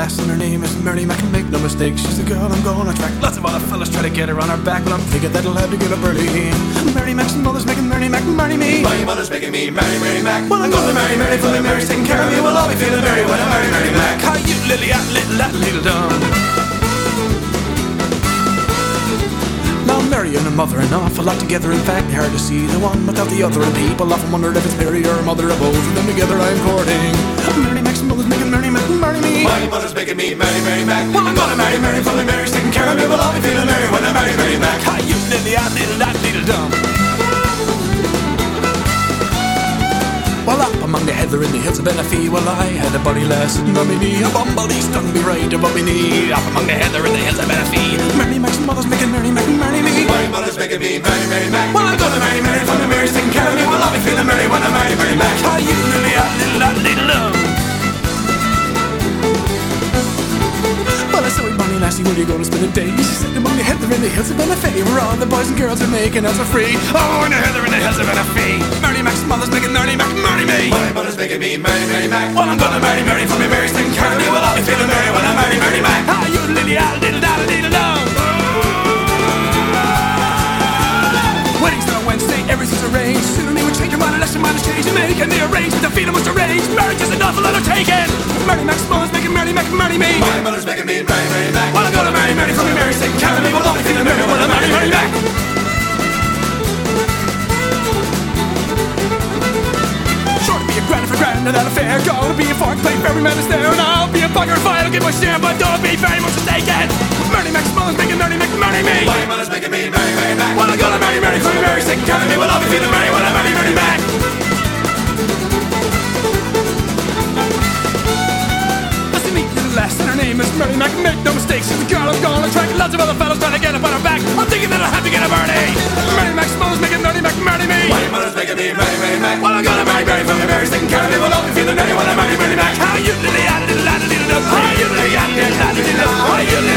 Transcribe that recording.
lass and her name is Mary Mac. Make no mistake, she's the girl I'm gonna track. Lots of other fellas try to get her on her back, but I'm thinking that'll have to get a birdie. Mary Mac's mother's making Mary Mac marry me. My mother's making me marry Mary Mac. Well, I'm gonna marry Mary, for Mary's taking care of me. We'll all be feeling merry when I marry Mary Mac. How you little dumb. Now Mary and her mother an awful lot together. In fact, hard to see the one without the other. And people often wondered if it's Mary or her mother or both of them together I'm courting. Mary Mac's mother's making Mary Mac marry me. My mother's making me marry Mary Mac. Well, I'm gonna marry Mary, for Mary's taking care of me. We'll all be feeling merry when I marry Mary Mac. How you little dumb. Well, up among the heather in the hills of Benefee, well, I had a buddy lass, mummy me, a bumblebee stung me right above me knee. Up among the heather in the hills of Benefee, Mary Mac's mother's making Mary Mac marry me. My mother's making me marry Mary Mac. Well, I'm gonna marry Mary, for Mary's taking care of me. Well, I'll be feeling merry when I marry Mary Mac. How you little dumb. Well, I said, "Wee Bonnie lassie, where you gonna spend the day?" She said, "Among the heather in the hills of Benefee, where all the boys and girls are making us for free." Oh, in the heather in the hills of Benefee, Mary Mac's mother's making Mary Mac marry me. My mother's making me marry Mary Mac. Well, I'm gonna marry Mary, for Mary's taking care of me. Well, I'll be feeling merry when I marry Mary Mac. How you little dumb. Wedding's on a Wednesday, everything's arranged. Soon they would change your mind unless your mind is changed. And making the arrangement, the feeling was arranged. Marriage is an awful undertaking. Mary Mac's mother's making Mary Mac marry me. My mother's making me marry Mary Mac. Well, I'm gonna marry Mary, for Mary's taking care of me. Well, I'll be feeling merry when I marry Mary Mac. Sure to be a grand for grand and that affair. Gonna be a fork plate for every man is there. And I'll be a bugger if I don't get my share, but don't be very much mistaken. Mary Mac's mother's making Mary Mac marry me. My mother's making me marry Mary Mac. Well, I'm gonna marry Mary, for Mary's taking care of me. Well, I'll be feeling merry when I marry Mary Mac. Listen to me, little lass, and her name is Mary Mac. Make no mistakes, she's the girl I'm gonna track. Lots of other fellas trying to get up on her back. I'm thinking that I'll have to get a birdie. Mary Mac's mother's making Mary Mac marry me. My mother's making me marry Mary Mac. Well, I'm gonna marry Mary, for Mary's taking care of me. Well, I'll be feeling merry when I marry Mary Mac. How you little dumb. How you little